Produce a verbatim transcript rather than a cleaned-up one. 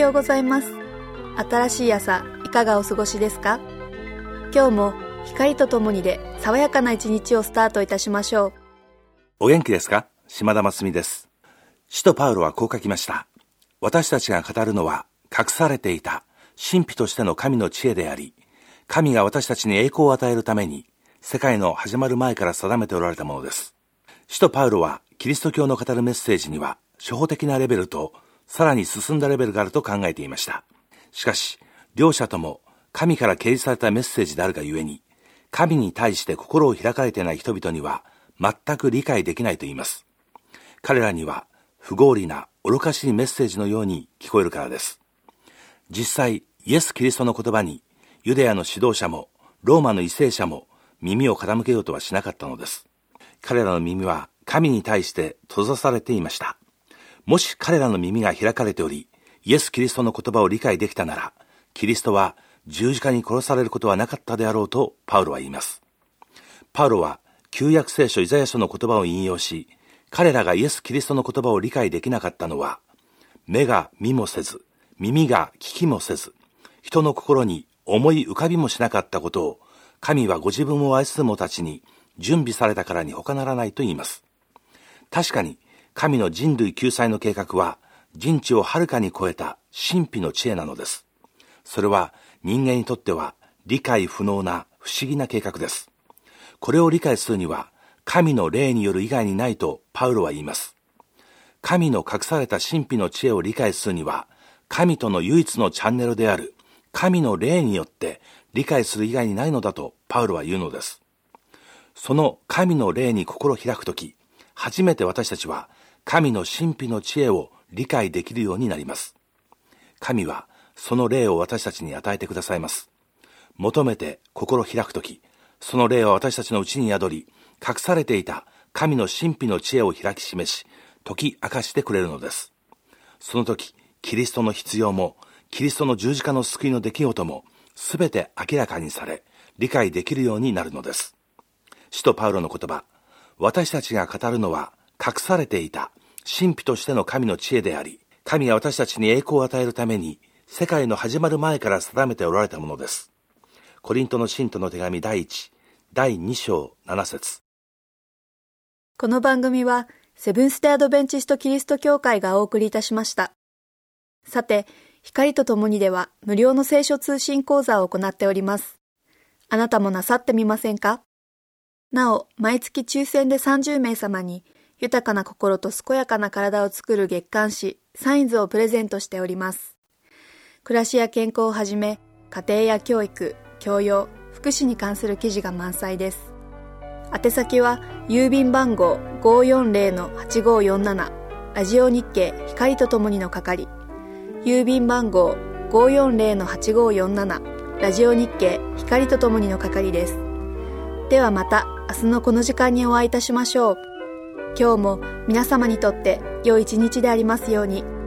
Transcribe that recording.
ようございます。新しい朝いかがお過ごしですか？今日も光とともにで爽やかな一日をスタートいたしましょう。 お元気ですか？島田真澄です。使徒パウロはこう書きました。私たちが語るのは隠されていた神秘としての神の知恵であり、神が私たちに栄光を与えるために世界の始まる前から定めておられたものです。使徒パウロはキリスト教の語るメッセージには初歩的なレベルとさらに進んだレベルがあると考えていました。しかし両者とも神から掲示されたメッセージであるがゆえに、神に対して心を開かれていない人々には全く理解できないと言います。彼らには不合理な愚かしいメッセージのように聞こえるからです。実際イエス・キリストの言葉にユダヤの指導者もローマの為政者も耳を傾けようとはしなかったのです。彼らの耳は神に対して閉ざされていました。もし彼らの耳が開かれており、イエス・キリストの言葉を理解できたなら、キリストは十字架に殺されることはなかったであろうとパウロは言います。パウロは旧約聖書イザヤ書の言葉を引用し、彼らがイエス・キリストの言葉を理解できなかったのは、目が見もせず、耳が聞きもせず、人の心に思い浮かびもしなかったことを、神はご自分を愛する者たちに準備されたからに他ならないと言います。確かに神の人類救済の計画は人知をはるかに超えた神秘の知恵なのです。それは人間にとっては理解不能な不思議な計画です。これを理解するには神の霊による以外にないとパウロは言います。神の隠された神秘の知恵を理解するには、神との唯一のチャンネルである神の霊によって理解する以外にないのだとパウロは言うのです。その神の霊に心を開くとき、初めて私たちは神の神秘の知恵を理解できるようになります。神はその霊を私たちに与えてくださいます。求めて心を開くとき、その霊は私たちのうちに宿り、隠されていた神の神秘の知恵を開き示し、解き明かしてくれるのです。その時、キリストの必要も、キリストの十字架の救いの出来事も、すべて明らかにされ、理解できるようになるのです。使徒パウロの言葉、私たちが語るのは隠されていた神秘としての神の知恵であり、神が私たちに栄光を与えるために世界の始まる前から定めておられたものです。コリントの信徒の手紙第一、第二章七節。 この番組はセブンステアドベンチストキリスト教会がお送りいたしました。さて、光とともにでは無料の聖書通信講座を行っております。あなたもなさってみませんか？なお、毎月抽選でさんじゅうめい様に、豊かな心と健やかな体を作る月刊誌、サインズをプレゼントしております。暮らしや健康をはじめ、家庭や教育、教養、福祉に関する記事が満載です。宛先は、郵便番号 ごーよんぜろのはちごーよんなな、ラジオ日経光とともにの係。郵便番号 ごーよんぜろのはちごーよんなな、ラジオ日経光とともにの係です。ではまた明日のこの時間にお会いいたしましょう。今日も皆様にとって良い一日でありますように。